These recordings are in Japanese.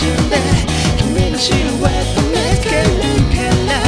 瞬で君のシルエット見つけるから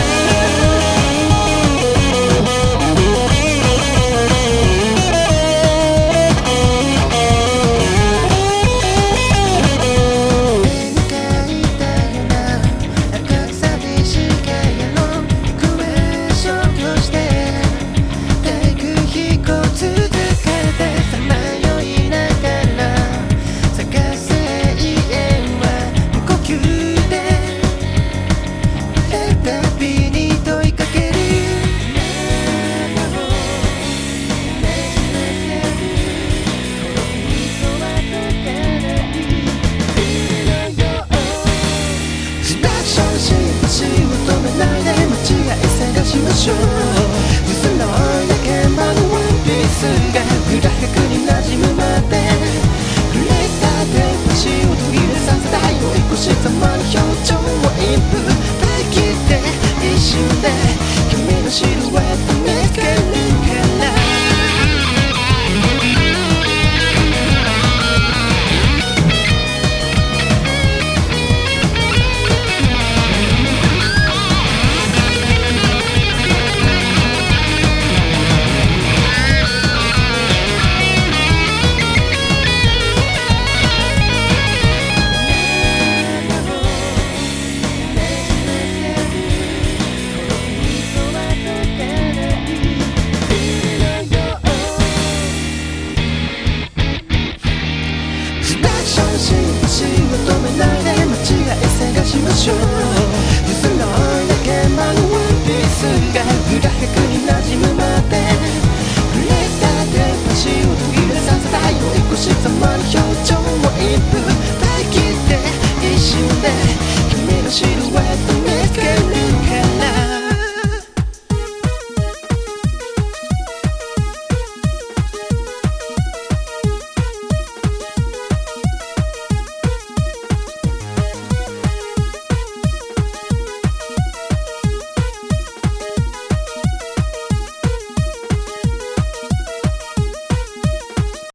足を止めないで間違い探しましょう薄のい現場のワンピースが裏拍に馴染むまで触れたで星を途切れさせたよい腰ざまに表情をインプ振り切って一瞬で君のシルエット見つけるから足を止めないで間違い探しましょう譲らないで現場のワンピースが裏拍に馴染むまで触れたで足を途切れさせたよい腰ざまに表情をインプ振り切って一瞬で君のシルエット